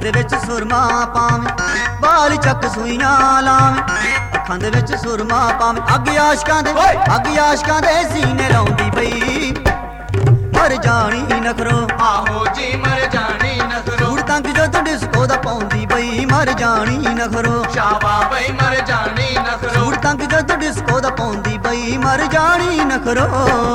ਦੇ ਵਿੱਚ ਸੁਰਮਾ ਪਾਵੇਂ ਬਾਲ ਚੱਕ ਸੂਈਆਂ ਲਾਵੇਂ ਅੱਖਾਂ ਦੇ ਵਿੱਚ ਸੁਰਮਾ ਪਾਵੇਂ ਅੱਗ ਆਸ਼ਕਾਂ ਦੇ ਸੀਨੇ ਲਾਉਂਦੀ ਪਈ ਮਰ ਜਾਣੀ ਨਖਰੋ ਆਹੋ ਜੀ ਮਰ ਜਾਣੀ ਨਖਰੋ ਸੂਟ ਤੰਗ ਜਦੋਂ ਡਿਸਕੋ ਦਾ ਪਾਉਂਦੀ ਬਈ ਮਰ ਜਾਣੀ ਨਖਰੋ ਸ਼ਾਵਾ ਬਈ ਮਰ ਜਾਣੀ ਨਖਰੋ ਸੂਟ ਤੰਗ ਜਦੋਂ ਡਿਸਕੋ ਦਾ ਪਾਉਂਦੀ ਬਈ ਮਰ ਜਾਣੀ ਨਖਰੋ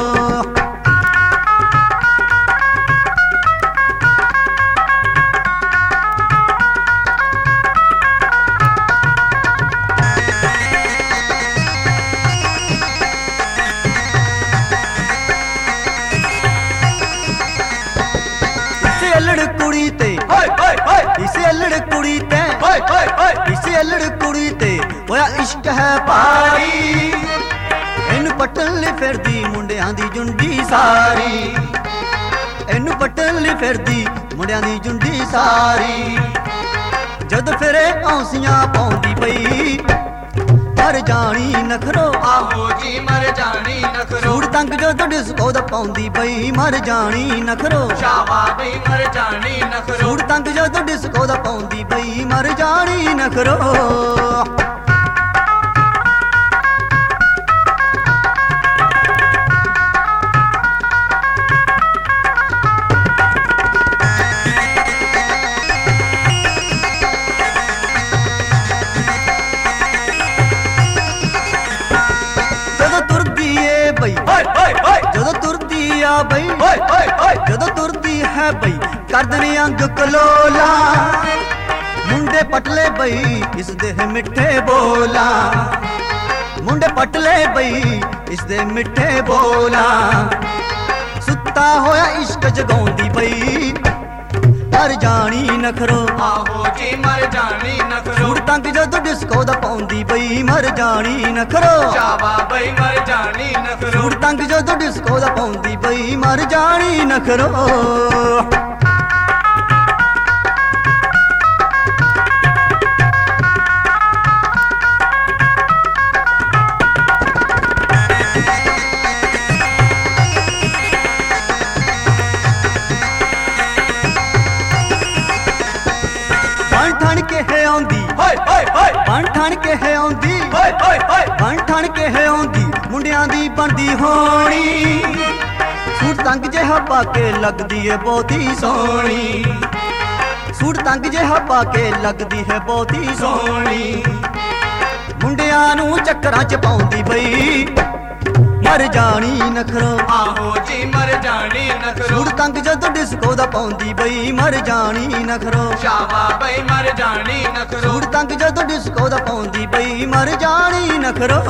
ਅਲੜ ਕੁੜੀ ਤੇ ਇਸੇ ਅਲੜ ਕੁੜੀ ਤੇ ਇਸੇ ਅਲੜ ਕੁੜੀ ਤੇ ਹੋਇਆ ਇਸ਼ਕ ਹੈ ਭਾਰੀ ਇਹਨੂੰ ਪੱਟਣ ਲਈ ਫਿਰਦੀ ਮੁੰਡਿਆਂ ਦੀ ਜੁੰਡੀ ਸਾਰੀ ਇਹਨੂੰ ਪੱਟਣ ਲਈ ਫਿਰਦੀ ਮੁੰਡਿਆਂ ਦੀ ਜੁੰਡੀ ਸਾਰੀ ਜਦ ਫਿਰੇ ਔਂਸੀਆਂ ਪਾਉਂਦੀ ਪਈ ਮਰ ਜਾਣੀ ਨਖਰੋ ਆਹੋ ਜੀ ਮਰ ਜਾਣੀ ਨਖਰੋ ਸੂਟ ਤੰਗ ਜਦੋਂ ਡਿਸਕੋ ਦਾ ਪਾਉਂਦੀ ਬਈ ਮਰ ਜਾਣੀ ਨਖਰੋ ਸ਼ਾਵਾ ਬਈ ਮਰ ਜਾਣੀ ਨਖਰੋ ਸੂਟ ਤੰਗ ਜਦੋਂ ਡਿਸਕੋ ਦਾ ਪਾਉਂਦੀ ਬਈ ਮਰ ਜਾਣੀ ਨਖਰੋ ਜਦੋਂ ਤੁਰਦੀ ਆ ਬਈ ਜਦੋਂ ਤੁਰਦੀ ਹੈ ਬਈ ਕਰਦਨੇ ਅੰਗ ਕਲੋਲਾ ਮੁੰਡੇ ਪਟਲੇ ਬਈ ਇਸ ਦੇ ਮਿੱਠੇ ਬੋਲਾ ਮੁੰਡੇ ਪਟਲੇ ਬਈ ਇਸ ਦੇ ਮਿੱਠੇ ਬੋਲਾ ਸੁੱਤਾ ਹੋਇਆ ਇਸ਼ਕ ਜਗਾਉਂਦੀ ਬਈ ਮਰ ਜਾਣੀ ਨਖਰੋ ਆਹੋ ਜੀ ਮਰ ਜਾਣੀ ਨਖਰੋ ਸੂਟ ਤੰਗ ਜਦੋਂ ਡਿਸਕੋ ਦਾ ਪਾਉਂਦੀ ਬਈ ਮਰ ਜਾਣੀ ਨਖਰੋ ਸ਼ਾਵਾ ਬਈ ਮਰ ਜਾਣੀ ਨਖਰੋ ਸੂਟ ਤੰਗ ਜਦੋਂ ਡਿਸਕੋ ਦਾ ਪਾਉਂਦੀ ਬਈ ਮਰ ਜਾਣੀ ਨਖਰੋ ਬਣ ਠਣ ਕੇ ਹੈ ਆਉਂਦੀ ਬਣ ਠਣ ਕੇ ਹੈ ਆਉਂਦੀ ਮੁੰਡਿਆਂ ਦੀ ਬਣਦੀ ਹੋਣੀ ਸੂਟ ਤੰਗ ਜਿਹਾ ਪਾ ਕੇ ਲੱਗਦੀ ਏ ਬਹੁਤੀ ਸੋਹਣੀ ਸੂਟ ਤੰਗ ਜਿਹਾ ਪਾ ਕੇ ਲੱਗਦੀ ਹੈ ਬਹੁਤੀ ਸੋਹਣੀ ਮੁੰਡਿਆਂ ਨੂੰ ਚੱਕਰਾਂ ਚ ਪਾਉਂਦੀ ਬਈ ਮਰ ਜਾਣੀ ਨਖਰੋ ਆਹੋ ਜੀ ਮਰ ਜਾਣੀ ਨਖਰੋ ਸੂਟ ਤੰਗ ਜਦੋਂ ਡਿਸਕੋ ਦਾ ਪਾਉਂਦੀ ਬਈ ਮਰ ਜਾਣੀ ਨਖਰੋ ਸ਼ਾਵਾ ਬਈ ਮਰ ਜਾਣੀ ਨਖਰੋ ਸੂਟ ਤੰਗ ਜਦੋਂ ਡਿਸਕੋ ਦਾ ਪਾਉਂਦੀ ਬਈ ਮਰ ਜਾਣੀ ਨਖਰੋ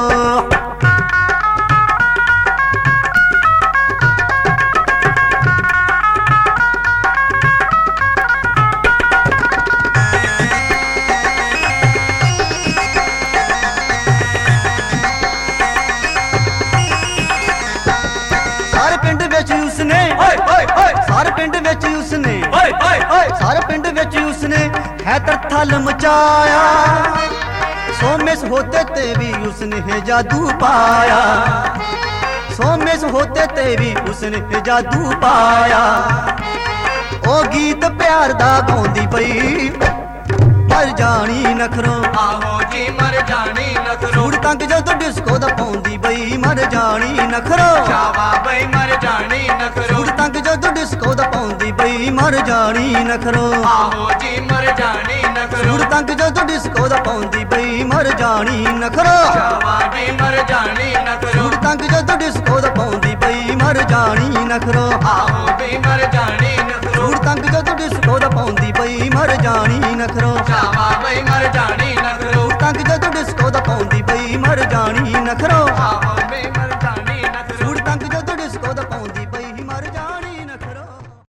ਸਾਰੇ ਪਿੰਡ ਵਿੱਚ ਉਸਨੇ ਸਾਰੇ ਪਿੰਡ ਵਿੱਚ ਉਸਨੇ ਹੈ ਤਰਥਲ ਮਚਾਇਆ ਸੋਮੇਸ ਹੋਤੇ ਤੇ ਵੀ ਉਸਨੇ ਹੈ ਜਾਦੂ ਪਾਇਆ ਸੋਮੇਸ ਹੋਤੇ ਤੇ ਵੀ ਉਸਨੇ ਹੈ ਜਾਦੂ ਪਾਇਆ ਉਹ ਗੀਤ ਪਿਆਰ ਦਾ ਗਾਉਂਦੀ ਪਈ ਮਰ ਜਾਣੀ ਨਖਰੋ ਆਹੋ ਜੀ ਮਰ ਜਾਣੀ ਨਖਰੋ ਸੂਟ ਤੰਗ ਜਦੋਂ ਡਿਸਕੋ ਦਾ ਪਾਉਂਦੀ ਬਈ ਮਰ ਜਾਣੀ ਨਖਰੋ ਸ਼ਾਵਾ ਬਈ ਮਰ ਜਾਣੀ ਨਖਰੋ ਸੂਟ ਤੰਗ ਜਦੋਂ ਡਿਸਕੋ ਦਾ ਪਾਉਂਦੀ ਬਈ ਮਰ ਜਾਣੀ ਨਖਰੋ ਆਹੋ ਜੀ ਮਰ ਜਾਣੀ ਨਖਰੋ ਸੂਟ ਤੰਗ ਜਦੋਂ ਡਿਸਕੋ ਦਾ ਪਾਉਂਦੀ ਬਈ ਮਰ ਜਾਣੀ ਨਖਰੋ ਸ਼ਾਵਾ ਬਈ ਮਰ ਜਾਣੀ ਨਖਰੋ ਸੂਟ ਤੰਗ ਜਦੋਂ ਡਿਸਕੋ ਦਾ ਪਾਉਂਦੀ ਬਈ ਮਰ ਜਾਣੀ ਨਖਰੋ ਆਹੋ ਬਈ ਮਰ ਜਾਣੀ ਨਖਰੋ ਸੂਟ ਤੰਗ ਜਦੋਂ ਡਿਸਕੋ ਦਾ ਪਾਉਂਦੀ ਬਈ ਮਰ ਜਾਣੀ ਨਖਰੋ ਸ਼ਾਵਾ ਬਈ ਮਰ ਜਾਣੀ